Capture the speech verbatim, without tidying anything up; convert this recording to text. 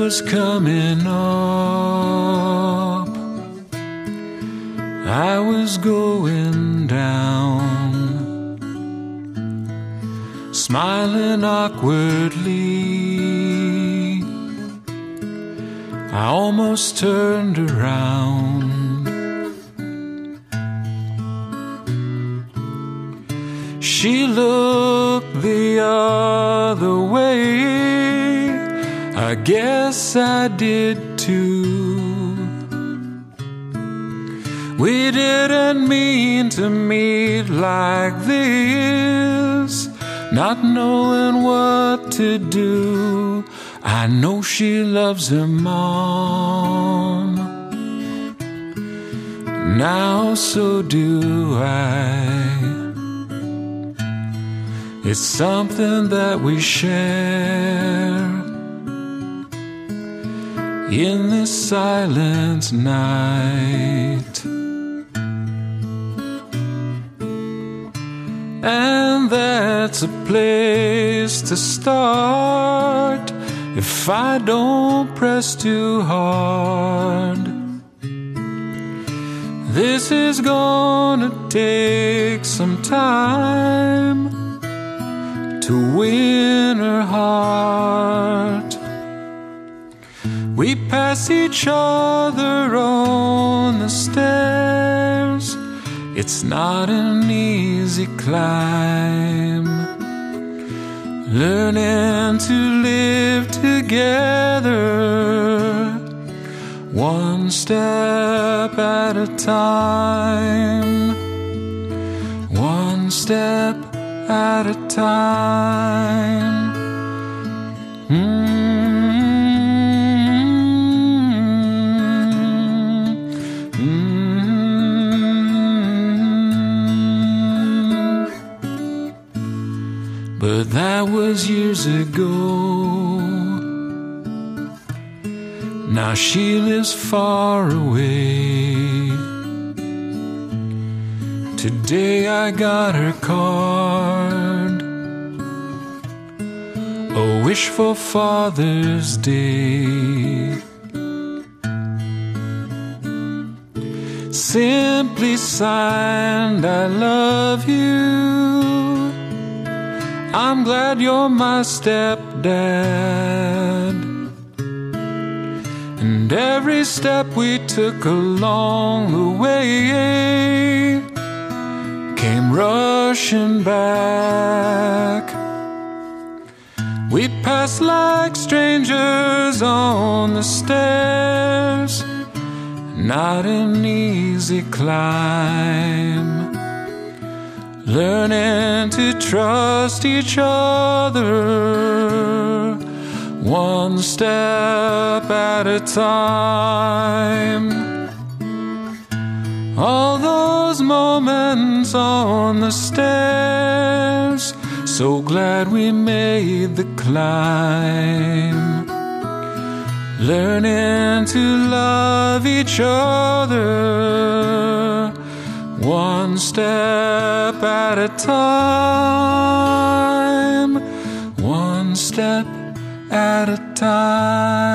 was coming up, I was going down, smiling awkwardly. I almost turned around. She looked the other way. I guess I did too. We didn't mean to meet like this, not knowing what to do. I know she loves her mom. Now so do I. It's something that we share in this silent night. And that's a place to start if I don't press too hard. This is gonna take some time to win her heart. We pass each other on the stairs. It's not an easy climb, learning to live together, one step at a time, one step at a time. Mm-hmm. Mm-hmm. But that was years ago. Now she lives far away. Today I got her card, a wish for Father's Day. Simply signed, I love you. I'm glad you're my stepdad. And every step we took along the way came rushing back. We passed like strangers on the stairs, not an easy climb, learning to trust each other, one step at a time. All those moments on the stairs, so glad we made the climb, learning to love each other, one step at a time, one step at a time.